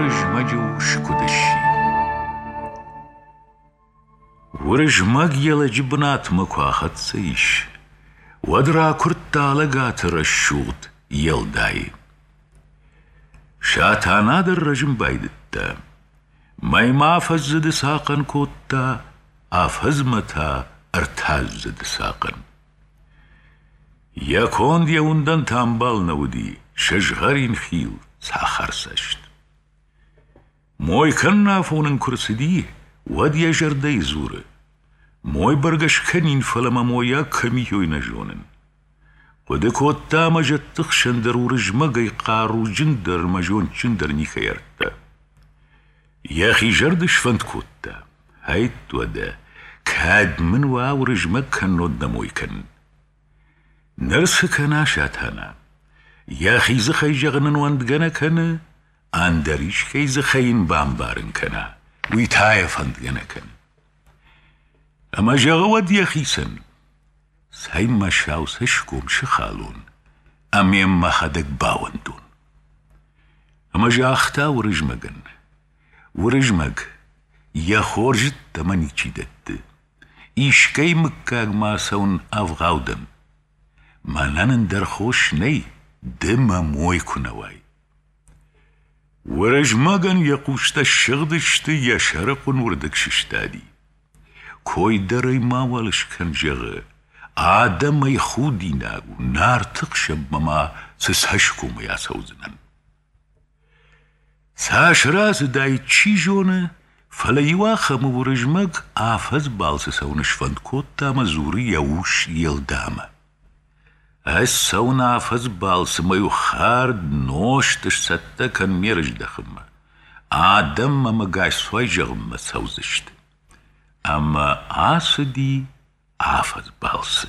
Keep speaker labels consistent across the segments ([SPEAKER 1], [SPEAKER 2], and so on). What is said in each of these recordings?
[SPEAKER 1] ورژمەج و شکودەشی ورژمەگ یەڵەجی بناتمە کواخەت سەیش وەدرا کورتتا لەگاتە ڕەشوت یەڵدایی شاتانادر ڕەژم بایدتتا مەیما فەزد ساقن کۆتتا ئافەزمەتا ئەرتاز زد ساقن یەکۆند یەوندەن تامباڵ نەودی شەژغەرین خیو ساخەر سەشت مۆی کەن نافۆنن کورسدی وەد یەژەردەی زوورە مۆی بەرگەشکەنین فەلەمە مۆیە کەمی هۆی نەژۆنن خودە کۆتتا مەژەتتخ شەندەر و ڕژمەگەی قار و جندەر مەژۆن چندەر نیکەیەرتە یەخی ژەردش فەند کۆتتا هەیت دووەدە کاد من وا و ڕژمەگ کەنۆت دەمۆیکەن نرسکە ناشاتانە یاخی زخەی ژەغنن وەندگەنەکەنە ئاندەریشکەی زخەین بامبارنکەنە وی تایە فەندگەنەکەن ئەمە ژەغەوە دیەخیسن سای مەشاو سەشکۆم شخاڵون ئەمێم مەخەدەک باوەندون ئەمە ژاختا ورژمەگن ورژمەگ یەخۆرژت تەمەنیچی دەتت ئیشکەی مکاگ ماسەون ئەڤغاودن مەلەنن دەرخۆش نەی دمە مۆی کونەوای ورژمەگن یەقوشتە شغدشتی یەشەرقون وردەکششتادی کۆی دەڕەی ماوەڵشکەن ژەغە ئادەمەی خودی ناگو نارتقشە بەما سس هەشکۆمە یاسەوزنن ساشراز دای چی ژۆنە فەلەیوا خەمە ورژمەگ ئافەز باڵسەسەونش فەند کۆتتامە زووری یەوش یێڵدامە ئەس سەون ئافەز باڵسمەی و خارد نۆشتش سەتتەکەن مێرش دەخمە ئادەم مەمە گاشسوای ژەغمە سەوزشت ئەمە ئاسدی ئافەز باڵسە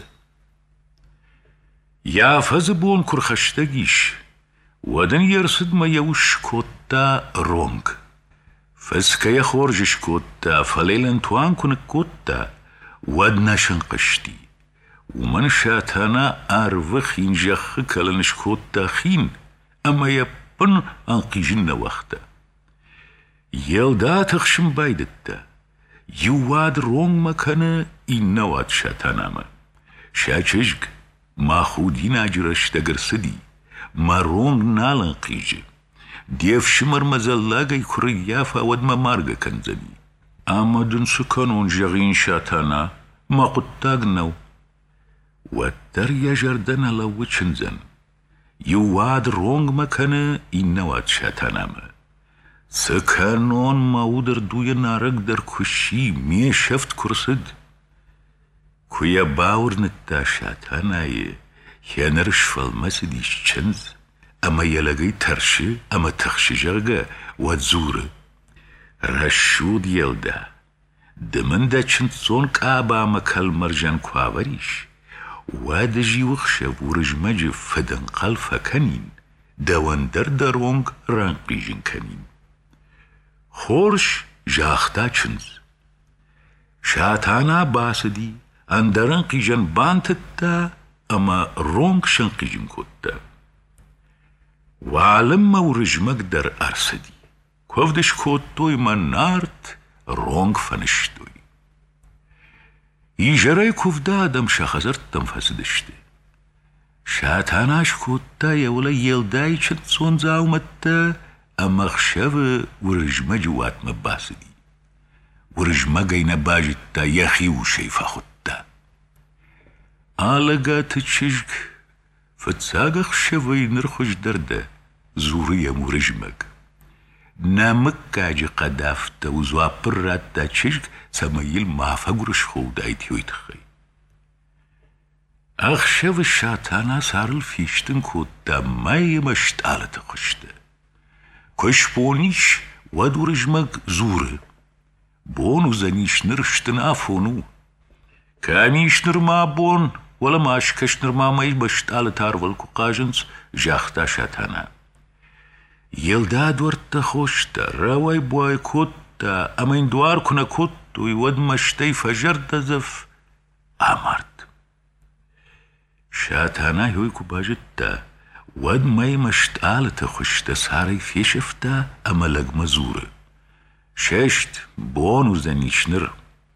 [SPEAKER 1] یافەز بۆن کوڕخەشتەگیش وەدن یەرسدمە یەوش کۆتتا ڕۆنگ فەسکەیە خۆرژش کۆتتا فەلەیلەن توان کونک کۆتتا وەد نەشن قشتی ومن شاتانا ئارڤەخین ژەخە کەلەنش کۆتتا خین ئەمە یەپن ئەنقیژن نەوەختە یێڵدا تەخشم بایدتتا یوواد ڕۆنگ مەکەنە ئینەوات شاتانامە شاچشگ ماخودی ناجرەش دەگرسدی ما ڕۆنگ ناڵن قیژە دێف شمر مەزەڵاگەی کوڕی یافا وەدمە مارگە کەنزەنی ئامەدن سکەنۆن ژەغین شاتانە مەقوتتاگنەو وەتەر یەژەردەنە لە وچنزەن یوواد ڕۆنگ مەکەنە ئینەوات شاتانامە سکەنۆن ماودر دوویە نارەک دەرکوشی مێ شەفت کورسد کویە باورنتتا شاتانایە هێنەرش فەڵمەسدیش چنز ئەمە یەلەگەی تەرشە ئەمە تەخشژەرگە وەد زوورە ڕەشود یێڵدا دمندە چند چۆن کابامە کەلمەرژەن کواوەریش وا دژی وەخشە ورژمەجە فەدەنقەڵ فەکەنین دەوەندەر دەڕۆنگ ڕەنقیژنکەنین خۆرش ژاختا چنز شاتانا باسدی ئەندەرەنقیژەن بانتتتا ئەمە ڕۆنگ شەنقیژن کۆتتا وعلمە ورژمەگ دەر ئەرسدی کۆڤدش کۆتتۆی مە نارت ڕۆنگ فەنشتۆی ئیژەرەی کوڤدا دەم شەخەزەر تەم فەسدشتێ شاتاناش کۆتتا یەوڵە یێڵدای چت چۆن زاومەتتە ئەمەخشەوە ورژمەج واتمە باسدی ورژمەگەی نەباژتتا یەخی وشەی فەخودتا ئالەگاتە چشک فتساگە خشەڤەی نرخۆش دەردە زووریە ورژمەگ نامک کاجە قەدافتە و زوا پڕاتتا چشک سەمەیل مافە گورش خۆدایت هۆی تخەی ئەخشەڤە شاتانا سارڵ فیشتن کۆتتا مایە مەشتالەتە خشتە کۆشپۆنیش وەد ورژمەگ زوورە بۆن و زەنیش نرشتن ئافۆن و کامیش نرما بۆن وەڵە ماشکەش نرمامەی بەشتالە تارڤەڵک و قاژنس ژاختا شاتانە یێڵدا دووەرتە خۆشتە ڕەوای بوای کۆتتا ئەمەین دوار کونە کۆتتوی وەد مەشتەی فەژەر دەزەف ئامارد شاتانای هۆی کوباژتتا ود مای مشتالت خوشته ساری فیشفته املگ مزوره ششت بونو زنیشنر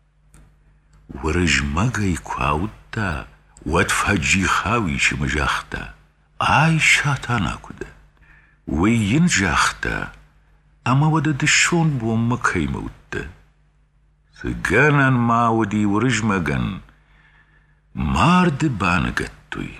[SPEAKER 1] ورجمگی کاوتا ود فجی خاویش مجاخته آی شاتانا کده وین جاخته اما ود دشون بوم مکی موته سگنن ما ودی ورجمگن مارد بانگتوی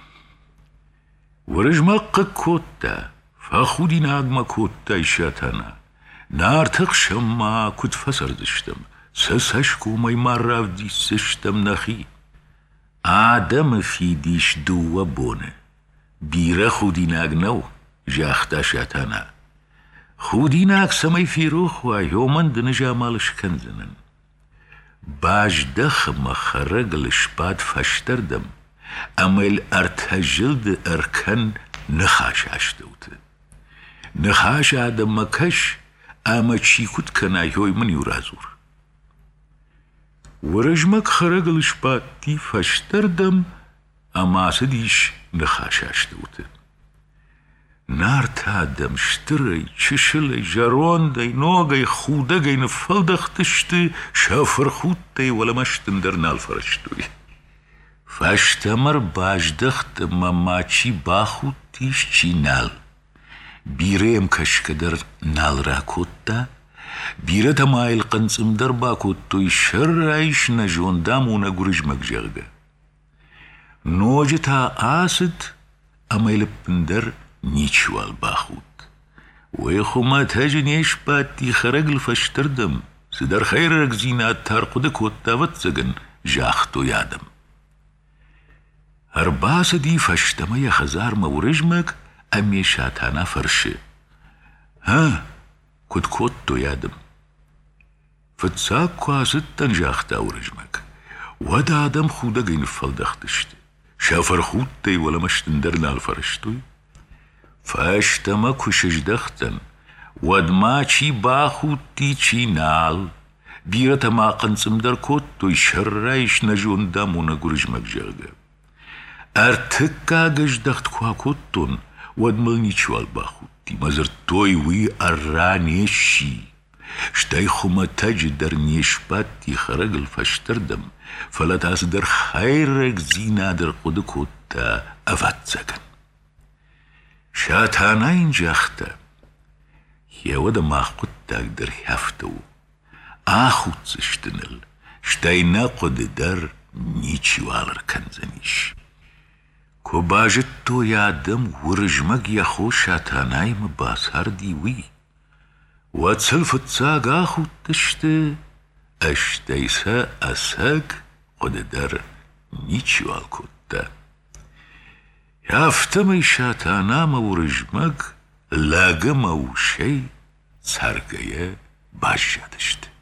[SPEAKER 1] ورجمق کوتا فخودی ناغما کوتا شاتانا نارتق شما کد فسر دشتم سسشکو مای مراو دی سشتم نخی آدم فیدیش دو بونه بیره خودی ناغ نو جاختا شاتانا خودی ناغ سمی فیروخ و یومن دنجا مالش کنزنن باجدخ مخرق شپاد فشتردم امل ارتجلد ارکن نخاش اشتوته نخاش آدم مکش اما چی کد کنای هوی من یورازور ورجمک خرق شپاد دی فشتردم اما سدیش نخاش اشتوته نارت آدم شتری چشلی جرون دی نوگی خودگی نفلدختشتی شافر خود دی ولمشتن در نال فرشتوی فشتمر باجدخت مماچی باخود تیش چی نال بیریم کشک در نال را کتا بیره تمایل قنصم در با کتوی شر رایش نجون دامون گرجمک جغگه نوجه تا آسد امایل پندر نیچوال باخود وی خوما تاجنیش باتی خرقل فشتردم سدر خیر رگزینات تارقود کتا وطزگن جاختو یادم هر باس دی فشتما یا خزار مورجمک امی شاتانا فرشه ها کد کتو یادم فتساک کواسد تن جاختا ورجمک ود آدم خودگی نفلدختشتی شافر خود دی ولمشتن در نال فرشتوی فاشتما کشش دختن ود ما چی باخود تی چی نال بیرت ما قنصم در کت توی شر رایش نجون دامون گرجمک جرگه ارتکا گش دخت کوا کتون ود ملنی چوال باخود تی مزر توی وی ارانیشی شتای خوما تاج در نیشپات تی خرقل فشتردم فلتاس در خیرک زینا در قد کتا افت زگن شاتانا اینجاخته یود ما قدتاک در هفتو آخود زشتنل شتای نقد در نیچی والر کنزنیش کو باجت تو یادم ورجمک یخو شاتانای مباسار دیوی و تسلفت ساگ آخود تشته اشتایسا اساگ قد در نیچی وال کتا یافتم شاتانا مورجمک لاغم او شی سرگیه باش یادشته